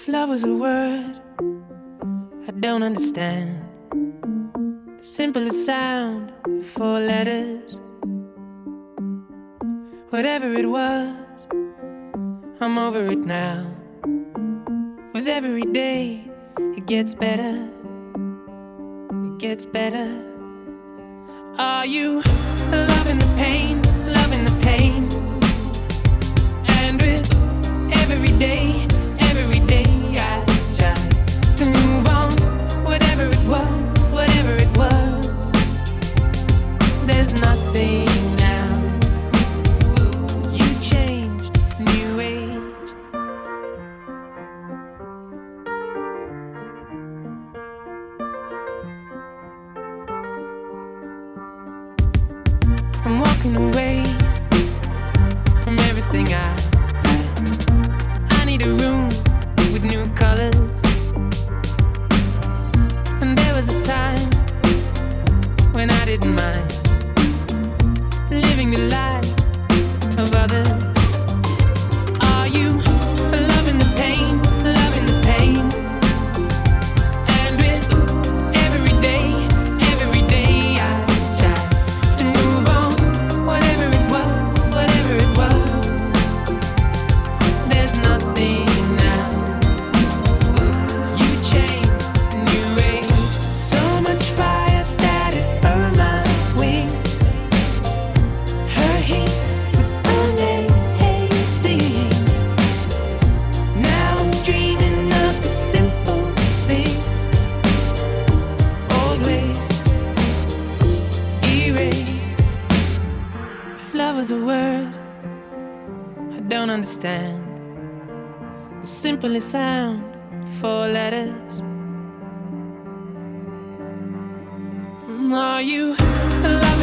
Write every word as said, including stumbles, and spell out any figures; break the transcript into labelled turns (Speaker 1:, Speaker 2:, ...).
Speaker 1: If love was a word I don't understand, the simplest sound of four letters. Whatever it was, I'm over it now. With every day, it gets better. It gets better. Are you loving the pain, loving the pain? And with every day, every day I try to move on. Whatever it was, whatever it was, there's nothing now. You changed, new age. I'm walking away from everything I had. I need a room with new colors. And there was a time when I didn't mind living the life of others. Are you loving the pain, loving the pain? And with every day, every day I try to move on. Whatever it was, whatever it was, there's nothing now. You changed, new age. So much fire that it burned my wings. Her heat was amazing. Now I'm dreaming of the simple thing. Old ways erased. If love was a word I don't understand, the simplest sound, four letters. Are you loving